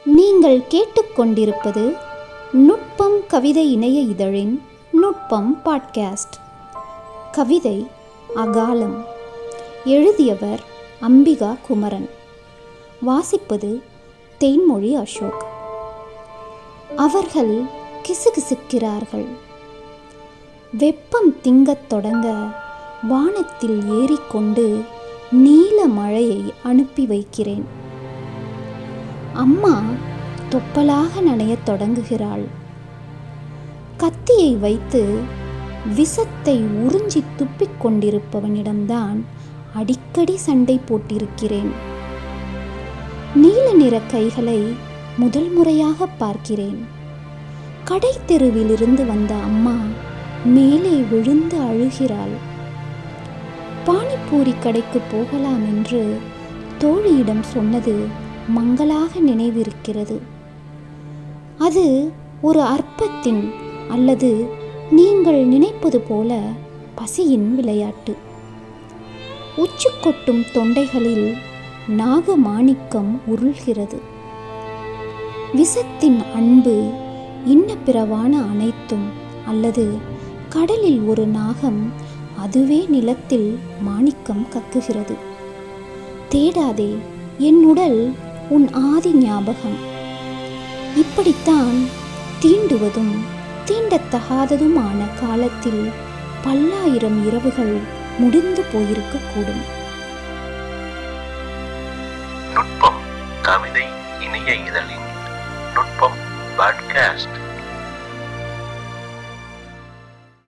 நீங்கள் கேட்டுக்கொண்டிருப்பது நுட்பம் கவிதை இணைய இதழின் நுட்பம் பாட்காஸ்ட். கவிதை அகாலம். எழுதியவர் அம்பிகா குமரன். வாசிப்பது தேன்மொழி அசோக். அவர்கள் கிசுகிசுக்கிறார்கள். வெப்பம் திங்கத் தொடங்க வானத்தில் ஏறிக்கொண்டு நீல மழையை அனுப்பி வைக்கிறேன். அம்மா தொப்பலாக நனையத் தொடங்குகிறாள். கத்தியை வைத்து விஷத்தை உறிஞ்சி துப்பிக் கொண்டிருப்பவனிடம்தான் அடிக்கடி சண்டை போட்டிருக்கிறேன். நீல நிற கைகளை முதல் முறையாக பார்க்கிறேன். கடை தெருவிலிருந்து வந்த அம்மா மேலே விழுந்து அழுகிறாள். பானிபூரி கடைக்கு போகலாம் என்று தோழியிடம் சொன்னது மங்களாக நினைவிருக்கிறது. அது ஒரு அற்பத்தின் அல்லது நீங்கள் நினைப்பது போல பசியின் விளையாட்டு. உச்சி கொட்டும் தொண்டைகளில் நாகமாணிக்கம் உருள்கிறது. விஷத்தின் அன்பு இன்ன பிறவான அனைத்தும், அல்லது கடலில் ஒரு நாகம் அதுவே நிலத்தில் மாணிக்கம் கக்குகிறது. தேடாதே என் உடல் உன் ஆதி ஞாபகம். இப்படித்தான் தீண்டுவதும் தீண்டத்தகாததுமான காலத்தில் பல்லாயிரம் இரவுகள் முடிந்து போயிருக்கக்கூடும். நுட்பம் கவிதை இணைய இதழின் நுட்பம் பாட்காஸ்ட்.